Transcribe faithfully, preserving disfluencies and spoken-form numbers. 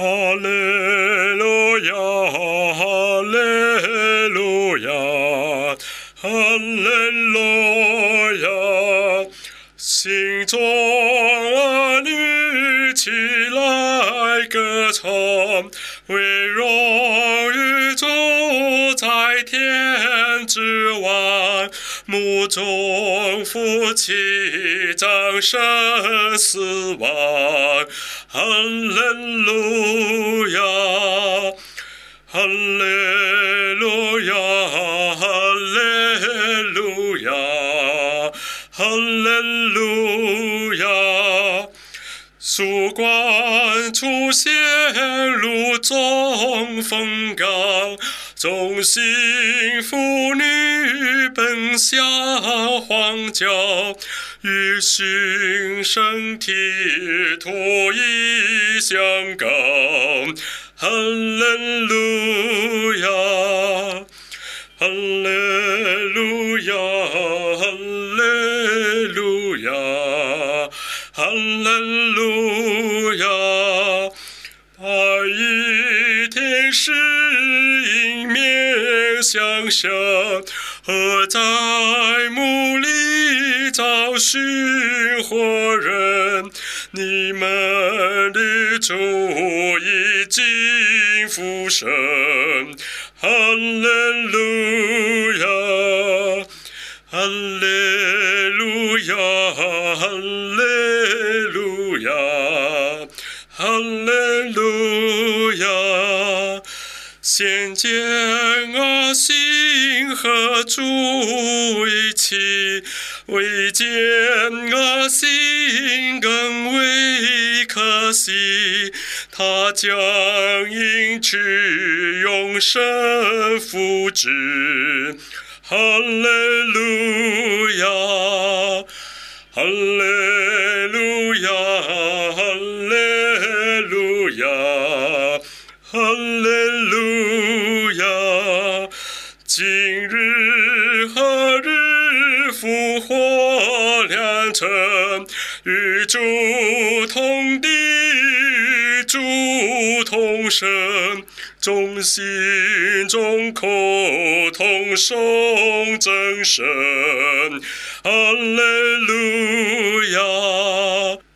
哈利路亚，哈利路亚，哈利路亚。心中儿女起来歌唱，为荣誉主在天之外，母中夫妻掌声四万，哈利路亚，哈利路亚，哈利路亚，哈利路亚。曙光出现如中风刚，众幸妇女奔向荒郊，与寻身体土一相告，哈利路亚，哈利路亚，哈利路亚，哈利路亚。白衣天使迎面相向，何在墓里找寻活人？你们的主已经复生，哈利路亚，哈利路亚，哈利路亚，哈利路亚。先见我心和主一起，未见我心更为可惜。他将应去永生福祉，哈利路亚，哈利路亚，哈利路亚，哈利路亚。今日何日复活良辰，与主同地，与主同生，众心众口同颂真神，哈利路亚。